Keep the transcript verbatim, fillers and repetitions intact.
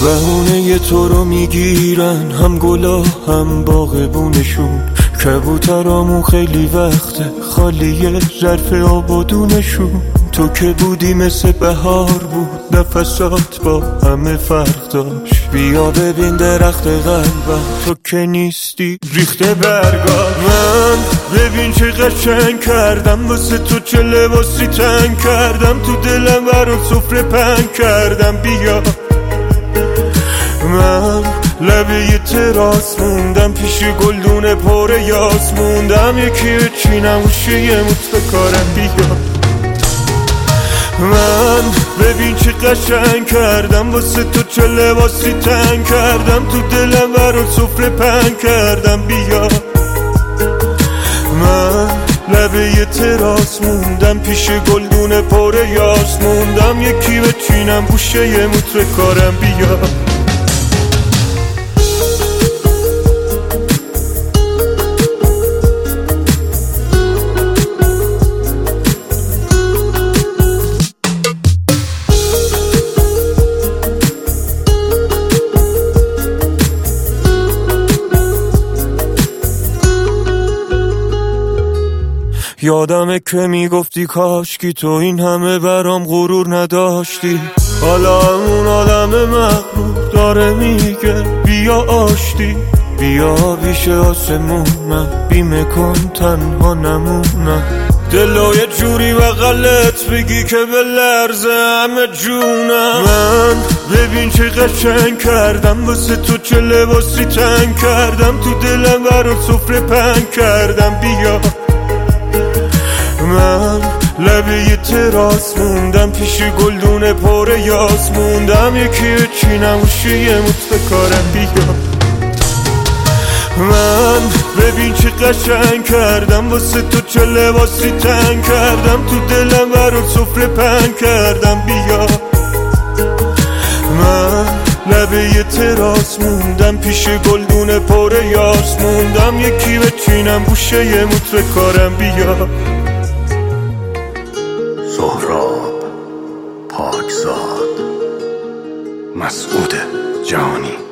بهونه تو رو میگیرن هم گلا هم باغبونشون، کبوترامون خیلی وقته خالیه ظرف آبادونشون. تو که بودی مثل بهار بود، نفسات با همه فرق داشت. بیا ببین درخت قلبم، تو که نیستی ریخته برگا. من ببین چه قشنگ کردم واسه تو، چه لباسی تنگ کردم تو دلم، برات سفره پنگ کردم. بیا من لبه تراس موندم، پیش گلدون پر یاس موندم، یکی بچینم گوشه یه موت بکارم. بیا من ببین چه قشنگ کردم واسه تو، چه لباسی تنگ کردم تو دلم، برات سفره پنگ کردم. بیا من لبه تراس موندم، پیش گلدون پر یاس موندم، یکی بچینم گوشه یه موت بکارم. بیا یادمه که میگفتی کاشکی تو این همه برام غرور نداشتی. حالا اون آدم مغرور داره میگه بیا آشتی. بیا بیش آسمون من بیمه کن تنها نمونم، دلو یه جوری بغلت بگی که به لرزه همه جونم. من ببین چه قشنگ کردم واسه تو، چه لباسی تنگ کردم تو دلم، برات سفره پنگ کردم. بیا من لبه تراس موندم، پیش گلدون پر یاس موندم، یکی بچینم گوشه یه موت بکارم. بیا من ببین چه قشنگ کردم واسه تو، چه لباسی تنگ کردم تو دلم، برات سفره پنگ کردم. بیا من لبه تراس موندم، پیش گلدون پر یاس موندم، یکی بچینم گوشه یه موت بکارم. بیا سهراب پاکزاد، مسعود جهانی.